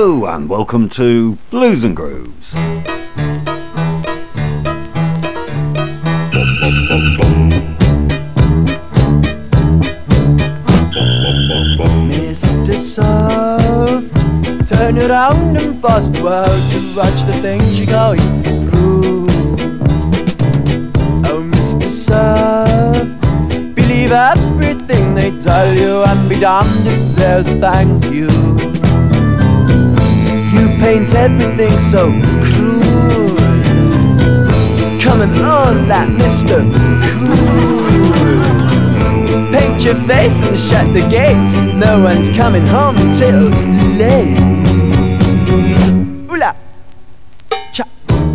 Hello and welcome to Blues and Grooves. Mr. Soft, turn around and force the world to watch the things you're going through. Oh, Mr. Soft, believe everything they tell you and be damned if they'll thank you. You paint everything so cruel, coming on like Mr. Cool. Paint your face and shut the gate. No one's coming home till late. Ooh-la, cha.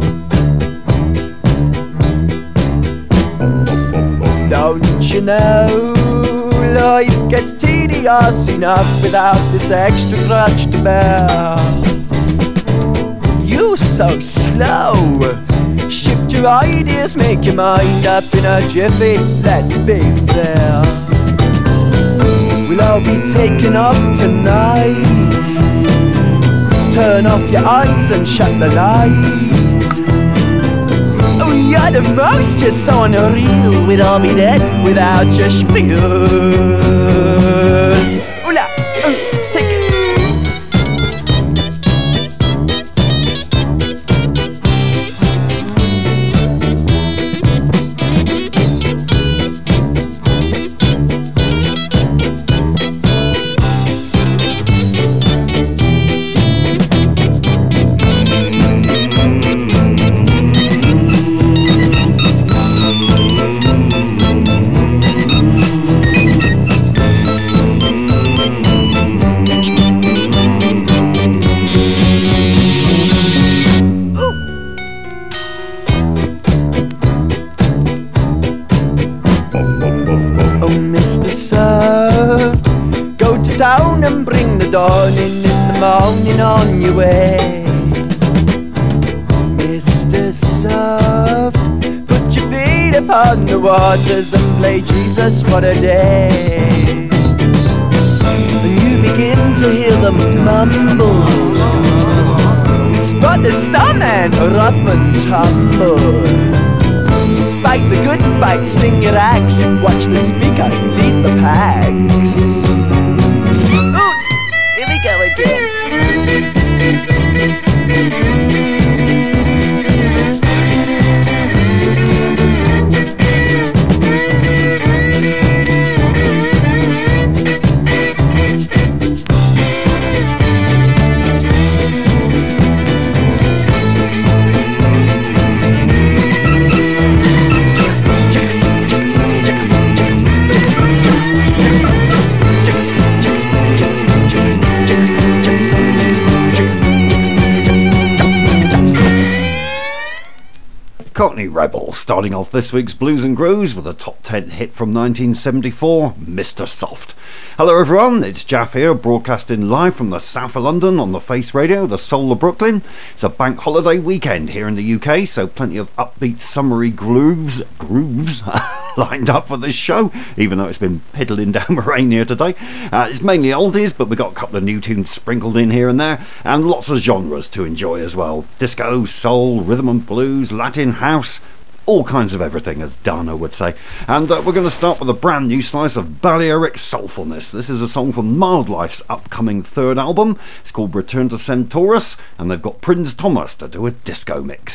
Don't you know life gets tedious enough without this extra crutch to bear? You so slow. Shift your ideas, make your mind up in a jiffy. Let's be fair. We'll all be taken off tonight. Turn off your eyes and shut the lights. Oh, you're the most, you're so unreal. We'd all be dead without your spiel. Ooh-la, take it. Down and bring the dawning in the morning on your way. Mr. Soft, put your feet upon the waters and play Jesus for a day. And you begin to hear them mumble. Spot the starman, rough and tumble. Fight the good fight, sling your axe, and watch the speaker lead the packs. Go again. Cockney Rebel starting off this week's Blues and Grooves with a top 10 hit from 1974, Mr. Soft. Hello everyone, it's Jaff here, broadcasting live from the south of London on the Face Radio, the soul of Brooklyn. It's a bank holiday weekend here in the UK, so plenty of upbeat summery grooves lined up for this show, even though it's been piddling down with rain here today. It's mainly oldies, but we've got a couple of new tunes sprinkled in here and there, and lots of genres to enjoy as well. Disco, soul, rhythm and blues, Latin, house, all kinds of everything, as Dana would say. And we're going to start with a brand new slice of Balearic soulfulness. This is a song from Mildlife's upcoming third album. It's called Return to Centaurus, and they've got Prince Thomas to do a disco mix.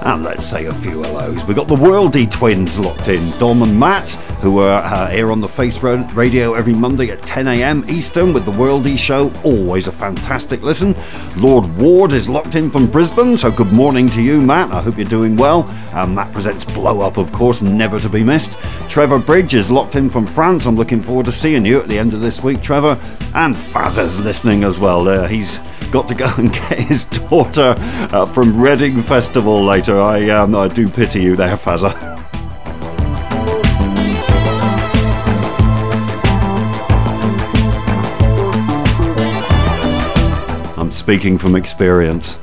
And let's say a few hellos. We've got the Worldy twins locked in, Dom and Matt, who are here on the Face Radio every Monday at 10 a.m. Eastern with the Worldy Show. Always a fantastic listen. Lord Ward is locked in from Brisbane, so good morning to you, Matt. I hope you're doing well. Matt presents Blow Up, of course, never to be missed. Trevor Bridge is locked in from France. I'm looking forward to seeing you at the end of this week, Trevor. And Fazza's listening as well. He's got to go and get his daughter from Reading Festival later. I do pity you there, Fazza. I'm speaking from experience.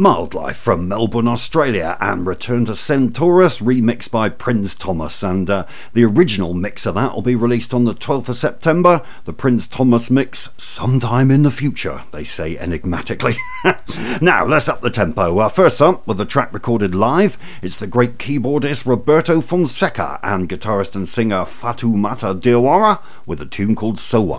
Mildlife from Melbourne, Australia, and Return to Centaurus, remixed by Prince Thomas. And the original mix of that will be released on the 12th of September. The Prince Thomas mix, sometime in the future, they say enigmatically. Now, let's up the tempo. First up, with a track recorded live, it's the great keyboardist Roberto Fonseca and guitarist and singer Fatoumata Diawara with a tune called Sowa.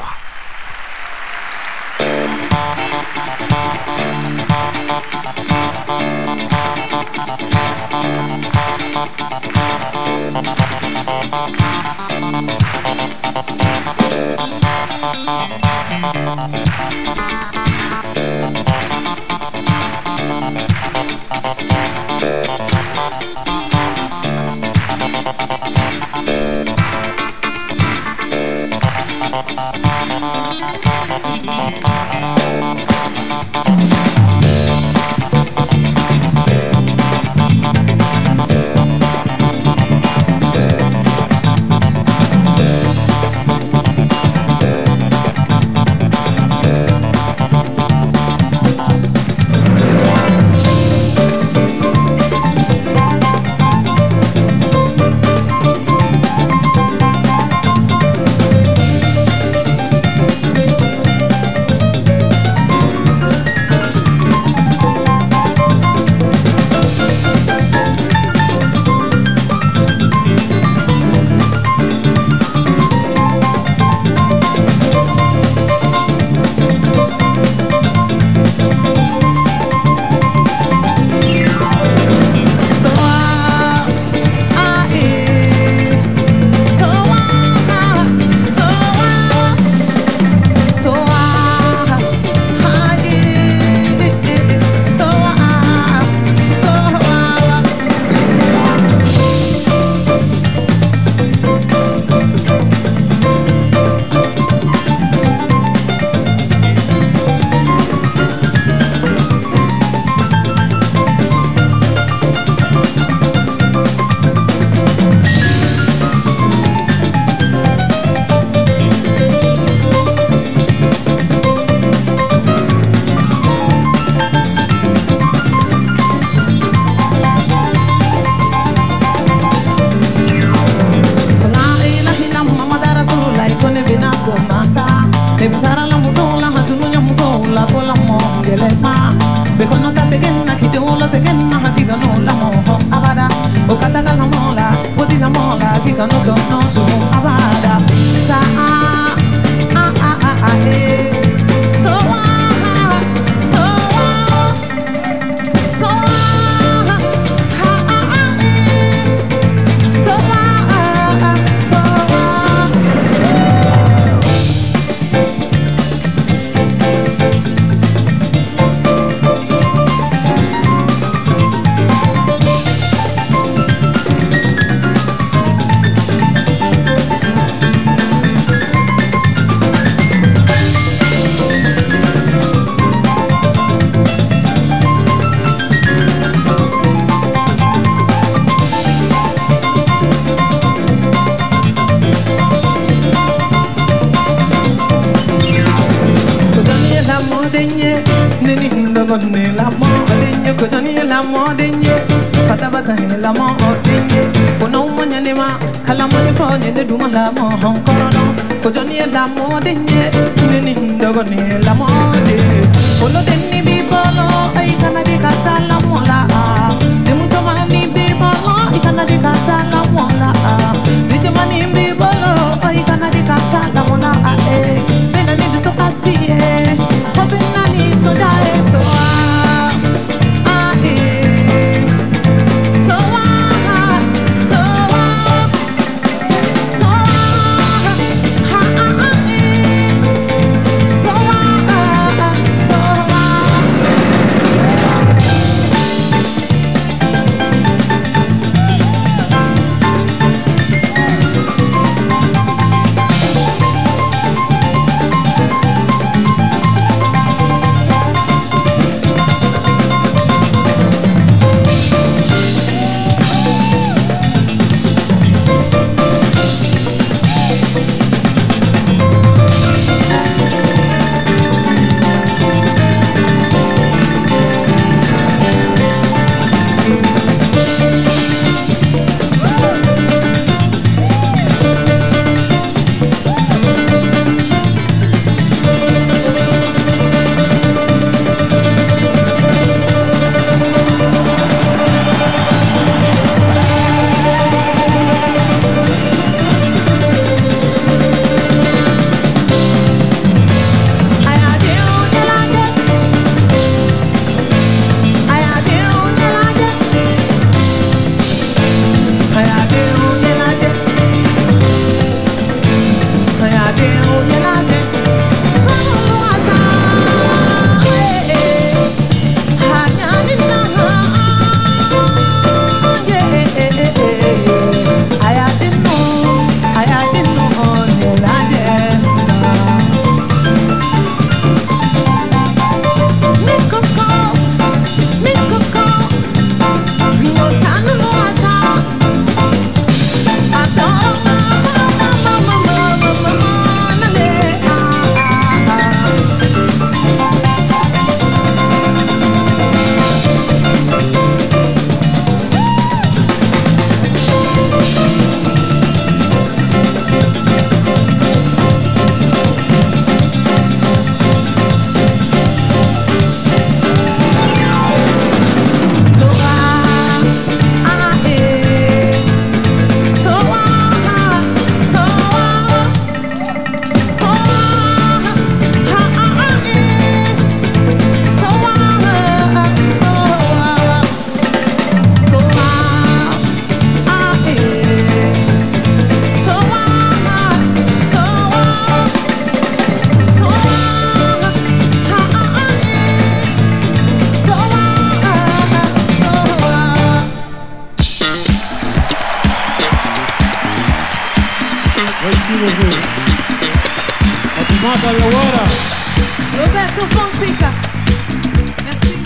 Roberto Fonseca. Merci.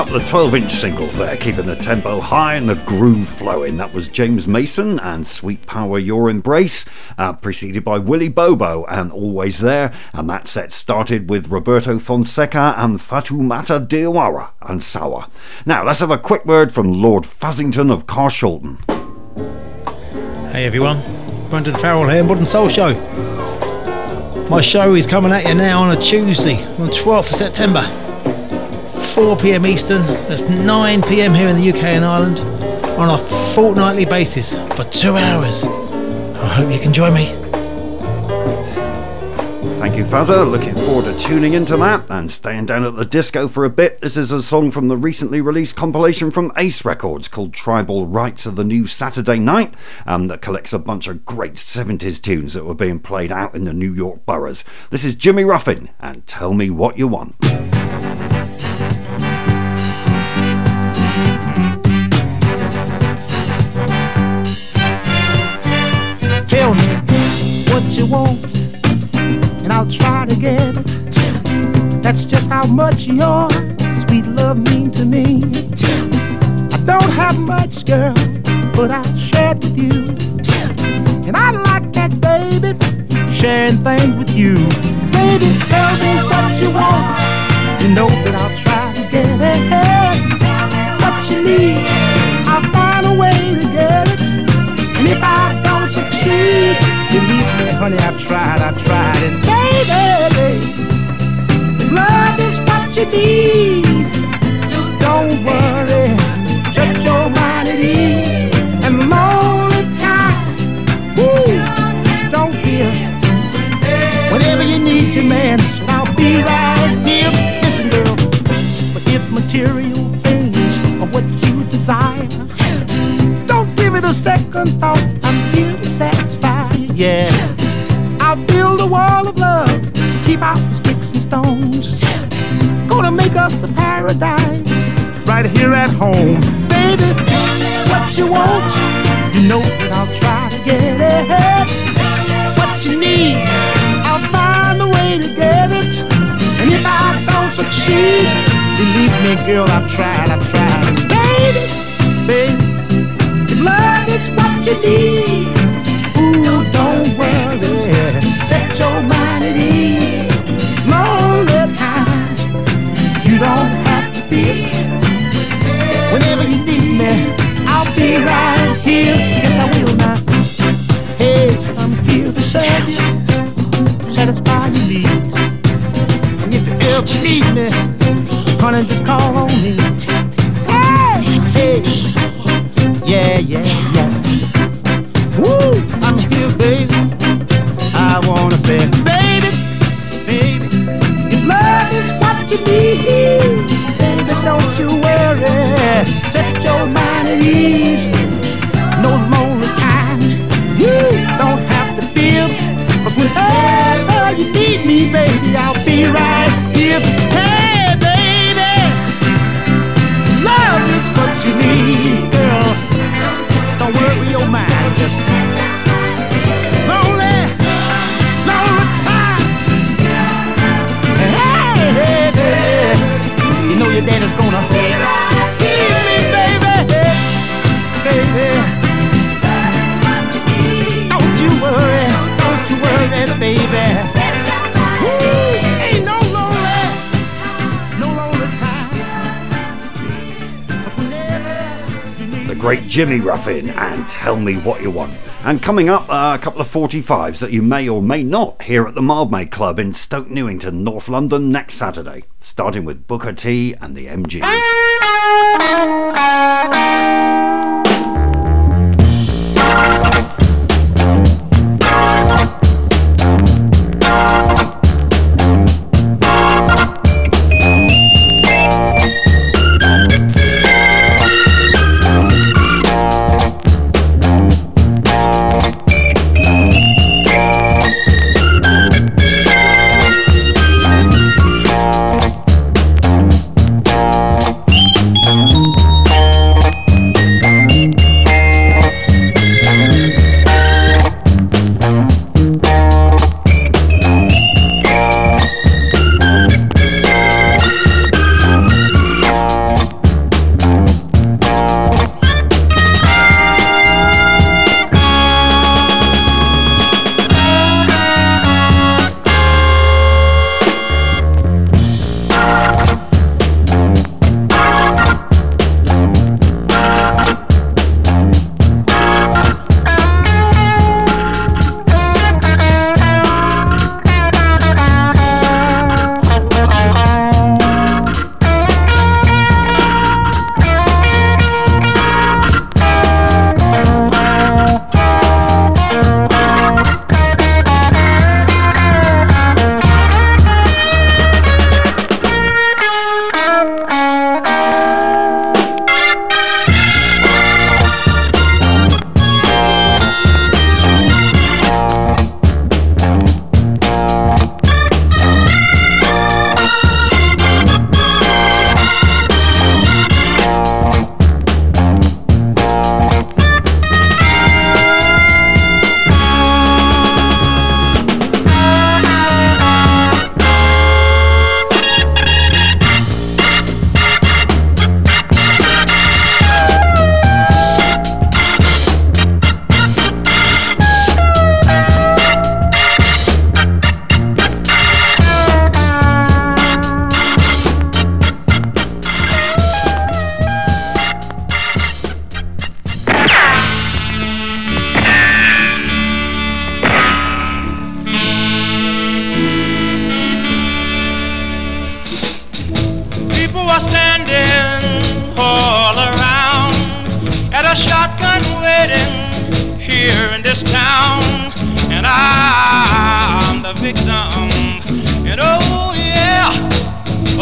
couple of 12-inch singles there, keeping the tempo high and the groove flowing. That was James Mason and Sweet Power Your Embrace, preceded by Willie Bobo and Always There, and that set started with Roberto Fonseca and Fatoumata Diawara and Sawa. Now let's have a quick word from Lord Fuzzington of Carshalton. Hey everyone, Brendan Farrell here, Modern Soul Show. My show is coming at you now on a Tuesday, on the 12th of September, 4 p.m. Eastern, that's 9 p.m. here in the UK and Ireland, on a fortnightly basis for 2 hours. I hope you can join me. Thank you, Fazza. Looking forward to tuning into that and staying down at the disco for a bit. This is a song from the recently released compilation from Ace Records called Tribal Rights of the New Saturday Night, that collects a bunch of great 70s tunes that were being played out in the New York boroughs. This is Jimmy Ruffin and Tell Me What You Want. Tell me what you want, and I'll try to get it. That's just how much your sweet love means to me. I don't have much, girl, but I'll share it with you. And I like that, baby, sharing things with you. Baby, tell me what you want. You know that I'll try to get it. What you need, I'll find a way to get it. And if I don't succeed, believe me, honey, I've tried, and baby, if love is what you need, don't worry, set your mind at ease, and the lonely times, don't fear, whenever you need your man, I'll be right here. Listen, girl, but if material things are what you desire, don't give it a second thought, I'm here to satisfy you, yeah. I'll build a wall of love to keep out the sticks and stones. Gonna make us a paradise right here at home. Baby, what you want, you know that I'll try to get it. What you need, I'll find a way to get it. And if I don't succeed, believe me, girl, I've tried. And baby, if love is what you need, ooh, don't worry, set your mind at ease. Lonely times, you don't have to fear. Whenever you need me, I'll be right here. Yes, I will now. Hey, I'm here to serve you, satisfy your needs. And if you ever need me, honey, just call on me. Hey, yeah. Woo, I'm here, baby. I wanna say, baby, if love is what you need, baby, don't you worry, set your mind at ease. No lonely times, you don't have to feel, but whenever you need me, baby, I'll be right here. Hey, baby, love is what you need, girl. Don't worry your mind, just lonely times. Hey, baby, you know your daddy's gonna heal me, baby. Don't you worry, baby. Ain't no lonely time. The great Jimmy Ruffin and Tell Me What You Want. And coming up, a couple of 45s that you may or may not hear at the Mildmay Club in Stoke Newington, North London, next Saturday, starting with Booker T and the MGs.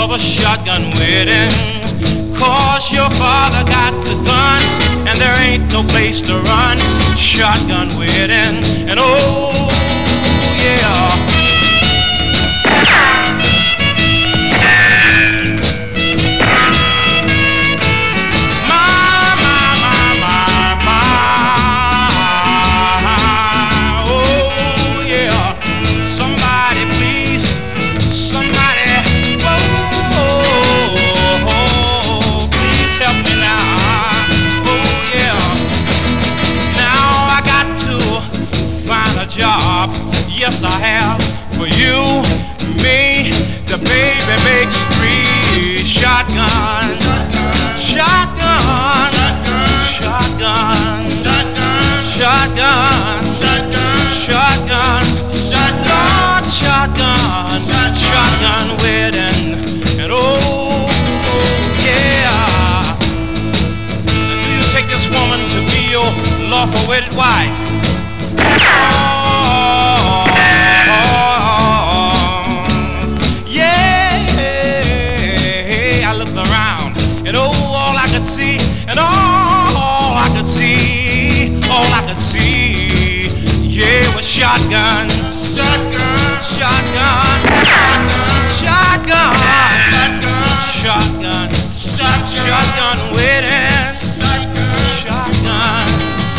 of a shotgun wedding. 'Cause your father got the gun and there ain't no place to run. Shotgun wedding, and oh yeah. Yes, I have. For you, me, the baby makes three. Shotgun, shotgun, shotgun, shotgun, shotgun, shotgun, shotgun, shotgun wedding. And oh, yeah. Do you take this woman to be your lawful wedded wife? Shotgun, shotgun, shotgun, shotgun, shotgun, shotgun wedding, shotgun.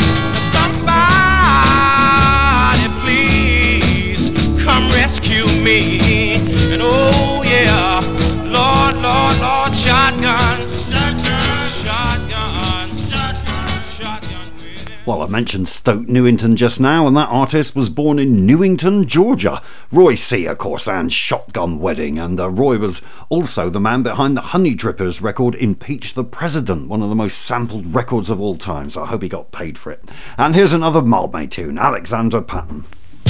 Somebody please come rescue me. And oh yeah, Lord, Lord, Lord, shotgun, shotgun, shotgun, shotgun wedding. Well, I mentioned Stoke Newington just now, and that artist was born in Newington, Georgia. Roy C, of course, and Shotgun Wedding. And Roy was also the man behind the Honey Drippers record Impeach the President, one of the most sampled records of all time, so I hope he got paid for it. And here's another Mildmay tune, Alexander Patton.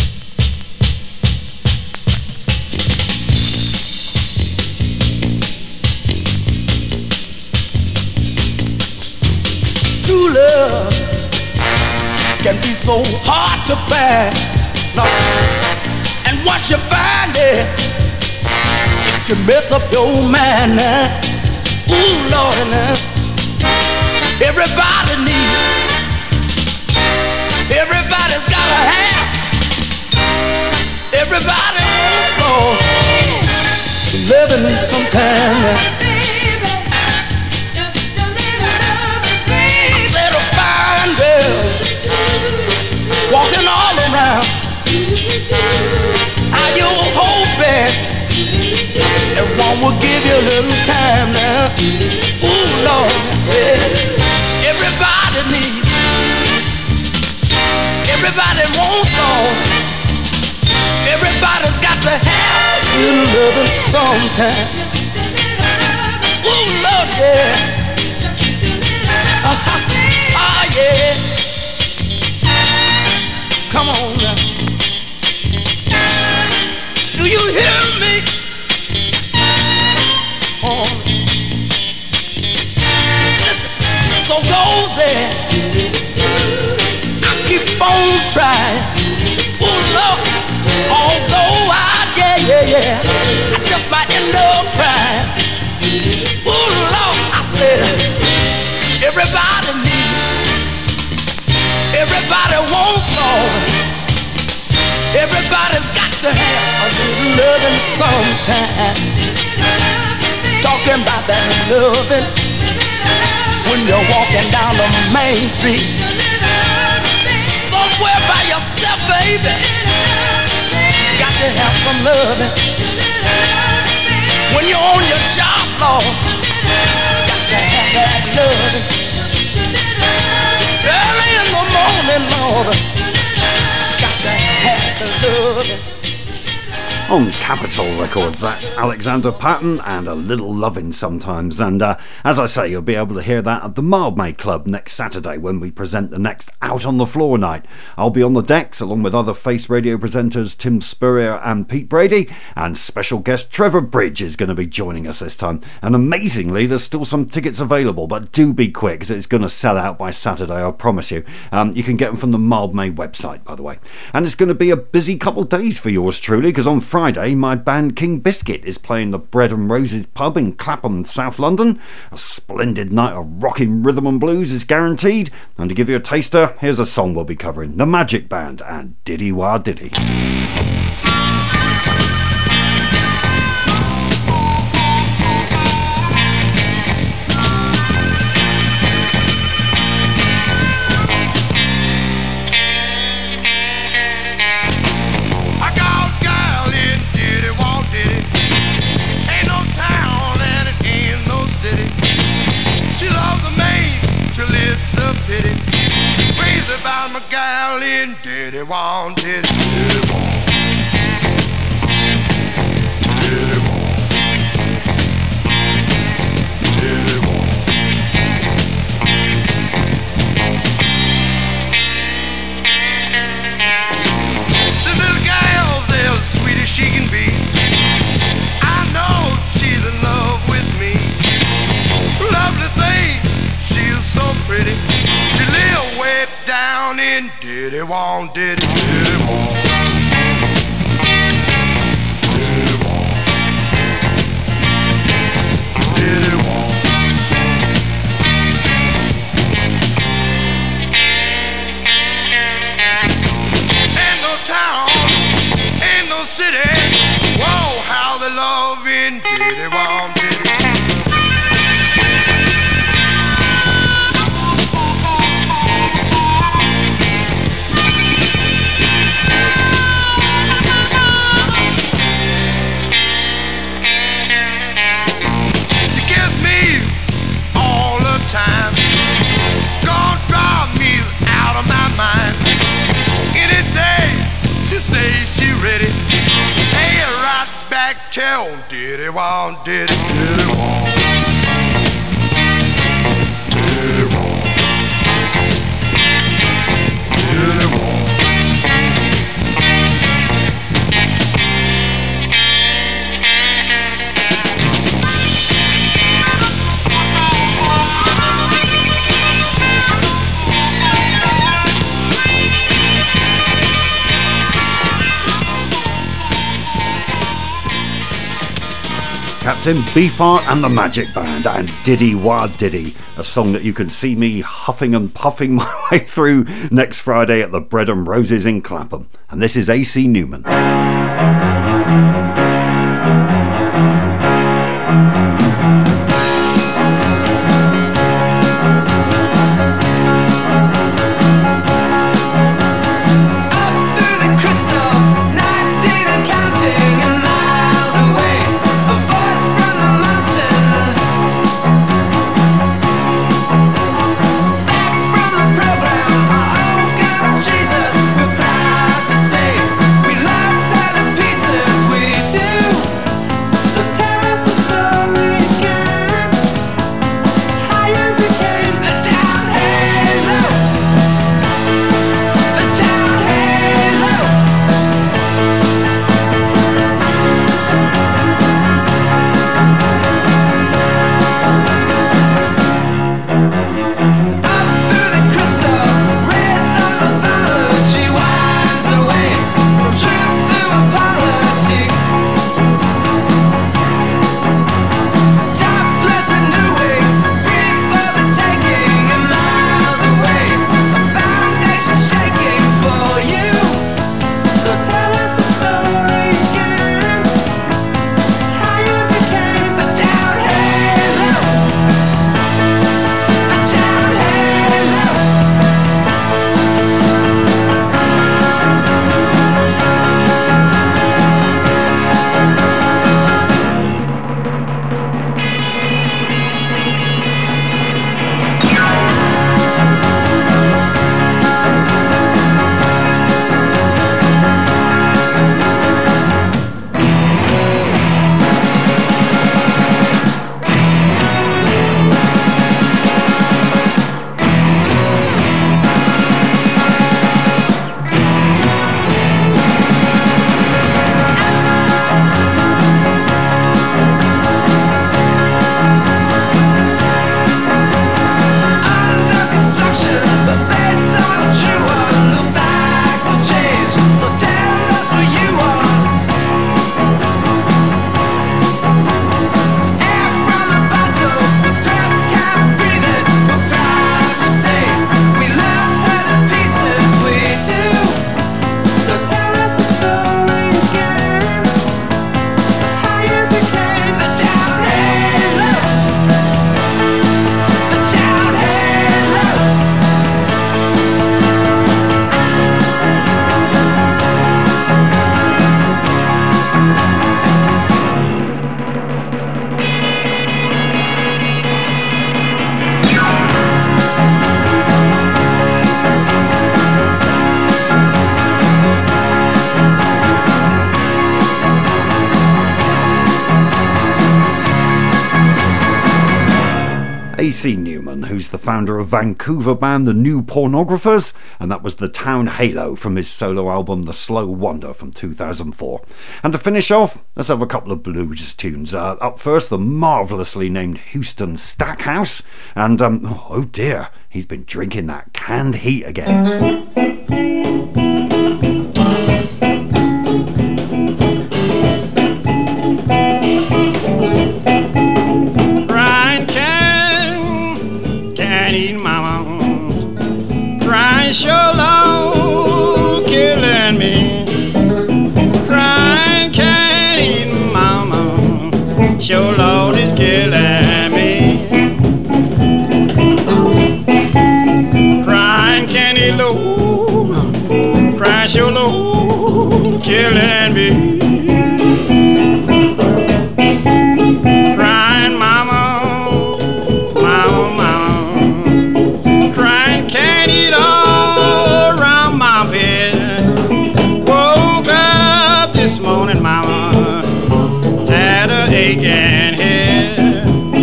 True love can be so hard to find, no. And once you find it, it can mess up your mind now. Ooh, Lord, now. Everybody needs, everybody's got a hand. Everybody wants Lord, living sometime now. I said a fine girl walking all around. How you hoping everyone will give you a little time now? Ooh, Lord, I said everybody needs, everybody wants Lord. Everybody's got to have a little loving sometime. Ooh, Lord, yeah. Oh, yeah. Come on now. Do you hear me? Oh. So goes there. I keep on trying. Oh Lord, although yeah, I just might end up crying. Oh Lord, I said everybody needs, everybody wants Lord. Everybody's got to have a little loving sometime. Talking about that loving when you're walking down the main street, somewhere by yourself, baby. Got to have some loving. When you're on your job, Lord, got to have that loving. Early in the morning, Lord, got to have the loving. On Capitol Records, that's Alexander Patton and A Little Lovin' Sometimes. And as I say, you'll be able to hear that at the Mildmay Club next Saturday when we present the next Out on the Floor night. I'll be on the decks along with other Face Radio presenters Tim Spurrier and Pete Brady, and special guest Trevor Bridge is going to be joining us this time. And amazingly, there's still some tickets available, but do be quick because it's going to sell out by Saturday, I promise you. You can get them from the Mildmay website, by the way. And it's going to be a busy couple of days for yours truly, because on Friday Friday, my band King Biscuit is playing the Bread and Roses pub in Clapham, South London. A splendid night of rocking rhythm and blues is guaranteed, and to give you a taster, here's a song we'll be covering: The Magic Band and Diddy Wah Diddy. About my gal in Diddy Wah Diddy, Diddy Wah, Diddy Wah, Diddy Wah. The little gal there, as sweet as she can be, I know she's in love with me. Lovely thing, she's so pretty. She live way down in Diddy Wah Diddy, Diddy Wah, Diddy Wah, Diddy Wah. Ain't no town, ain't no city, whoa, how they love in Diddy Wah Diddy. Tell Diddy Wah Diddy, Diddy Wah, Diddy Wah, Diddy Wah. Captain Beefheart and the Magic Band and Diddy Wah Diddy, a song that you can see me huffing and puffing my way through next Friday at the Bread and Roses in Clapham. And this is AC Newman. Jesus, we're proud to say we love that a piece J.C. Newman, who's the founder of Vancouver band The New Pornographers, and that was The Town Halo from his solo album The Slow Wonder from 2004. And to finish off, let's have a couple of blues tunes. Up first, the marvellously named Houston Stackhouse, and oh dear, he's been drinking that canned heat again. Sure Lord killing me, crying can't eat mama, sure Lord is killing me, crying can't eat Lord, crying sure Lord killing me, crying mama, mama, mama, crying can't eat all. Morning, mama, had a aching head,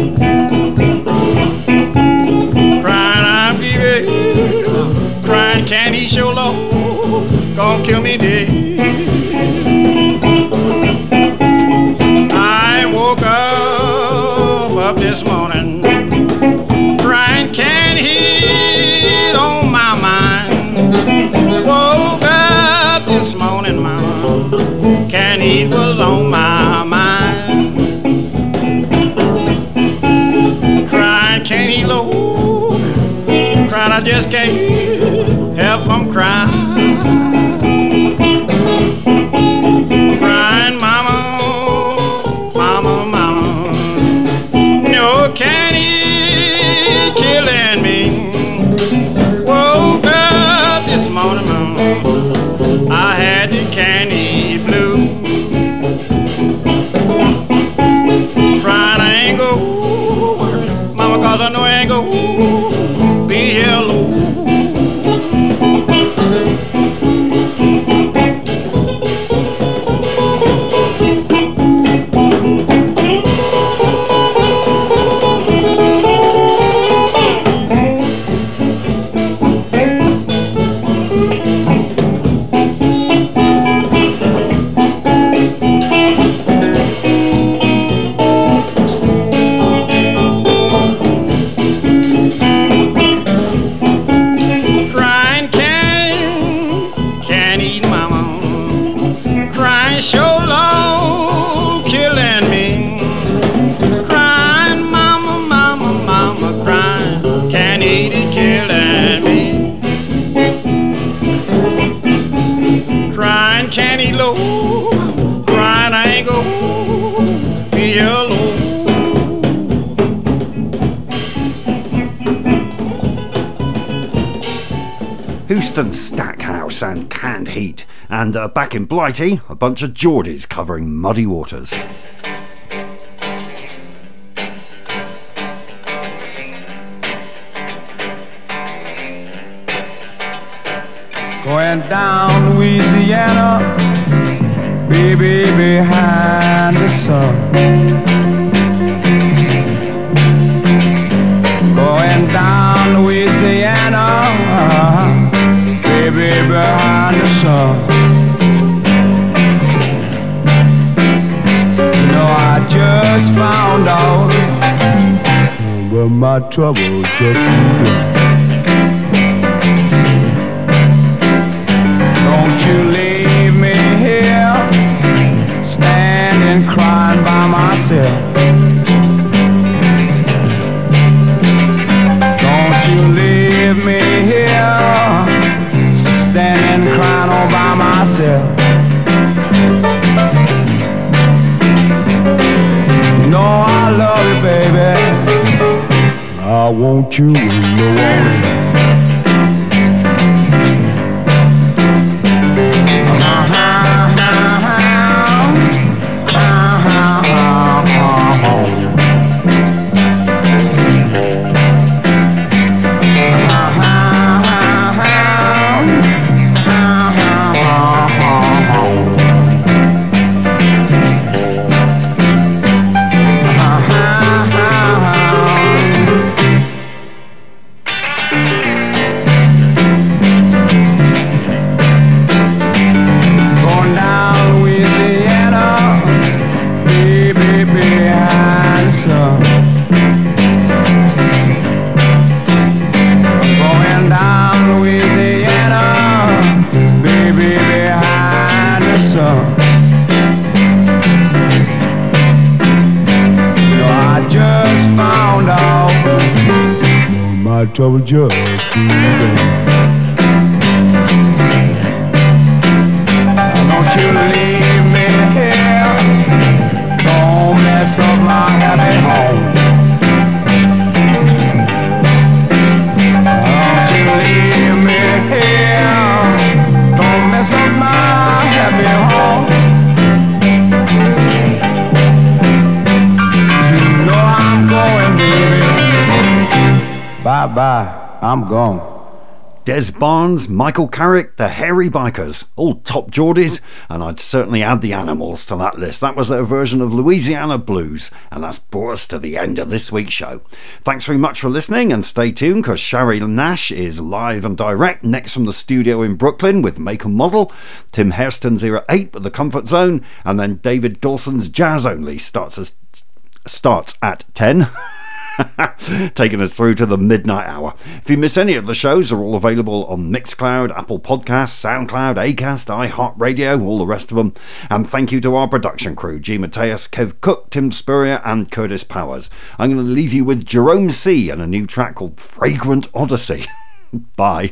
crying I'm fever, crying can't eat your low, gonna kill me dead. I woke up this morning, crying can't hit on my mind. Woke up this morning, mama, can't eat was on my mind. Crying can't eat low, crying I just can't help from crying. Crying mama, mama, mama, no can't eat killing me. Woke up this morning, mama, I had the candy blue. Crying I ain't go, mama, cause I know I ain't go be here low. Houston Stackhouse and Canned Heat, and back in Blighty, a bunch of Geordies covering Muddy Waters. Going down Louisiana, baby behind the sun. Going down Louisiana, baby behind the sun. You know I just found out, but my trouble just begun. Don't you leave me here, standing crying by myself. Don't you leave me here, standing crying all by myself. You know I love you, baby, I want you in New Orleans. son. You know, I just found out my trouble just began. Don't you leave me here, don't mess up my happy home. Don't you leave me here, don't mess up my happy home. You know I'm going, baby. Bye-bye, I'm gone. Des Barnes, Michael Carrick, the Hairy Bikers, all top Geordies, and I'd certainly add the Animals to that list. That was their version of Louisiana Blues, and that's brought us to the end of this week's show. Thanks very much for listening, and stay tuned because Shari Nash is live and direct next from the studio in Brooklyn with Make and Model, Tim Hairston's Era 8 with The Comfort Zone, and then David Dawson's Jazz Only starts at 10. Taking us through to the midnight hour. If you miss any of the shows, they're all available on Mixcloud, Apple Podcasts, SoundCloud, Acast, iHeartRadio, all the rest of them. And thank you to our production crew, G. Mateus, Kev Cook, Tim Spurrier and Curtis Powers. I'm going to leave you with Jerome C. and a new track called Fragrant Odyssey. Bye.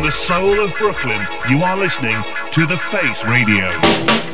the soul of Brooklyn, you are listening to The Face Radio.